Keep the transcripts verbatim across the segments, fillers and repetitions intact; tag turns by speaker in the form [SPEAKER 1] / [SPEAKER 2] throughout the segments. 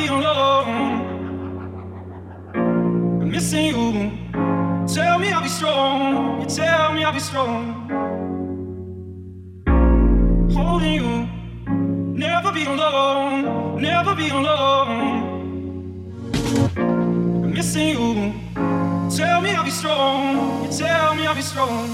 [SPEAKER 1] be alone. I'm missing you. Tell me I'll be strong. You tell me I'll be strong. Holding you. Never be alone. Never be alone. I'm missing you. Tell me I'll be strong. You tell me I'll be strong.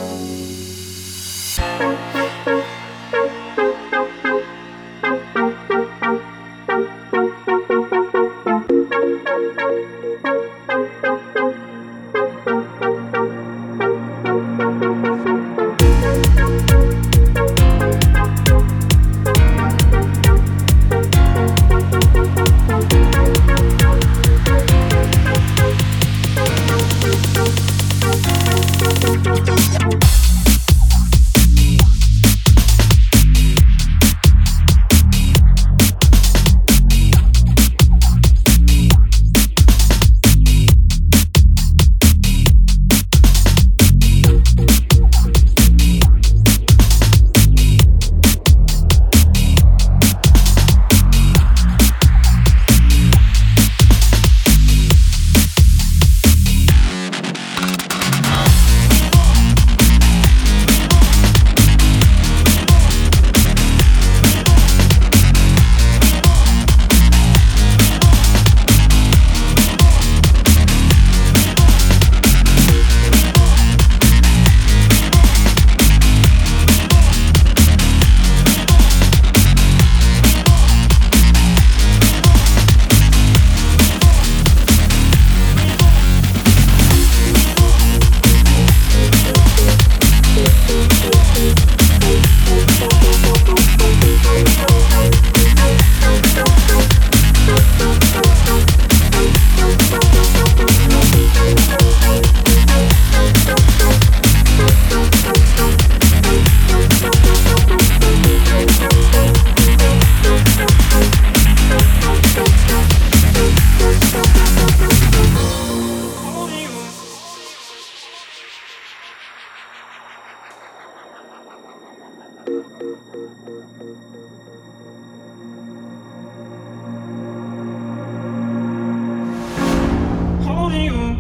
[SPEAKER 1] Holding you.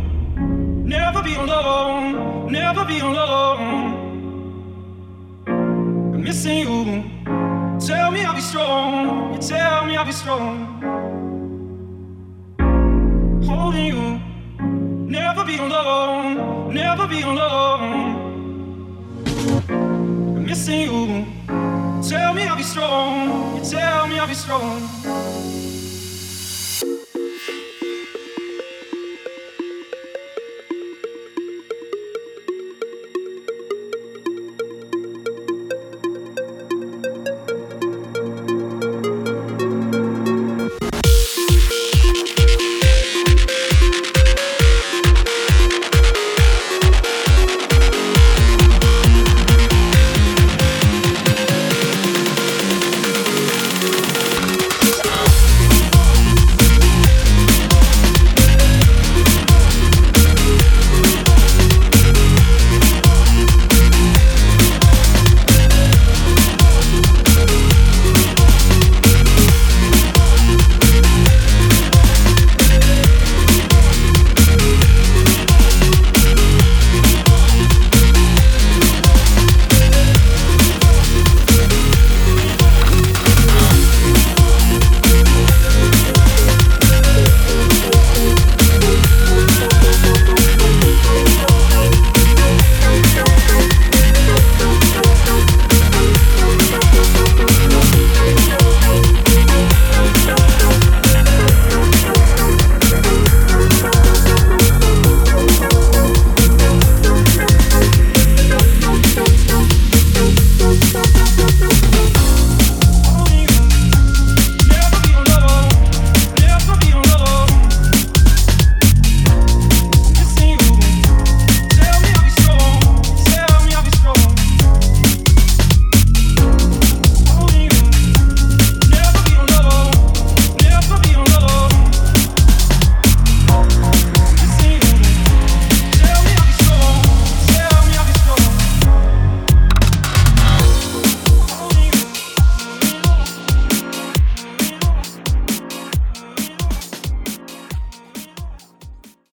[SPEAKER 1] Never be alone. Never be alone. I'm missing you. Tell me I'll be strong. You tell me I'll be strong. Holding you. Never be alone. Never be alone. I'm missing you. Tell me I'll be strong. You tell me I'll be strong.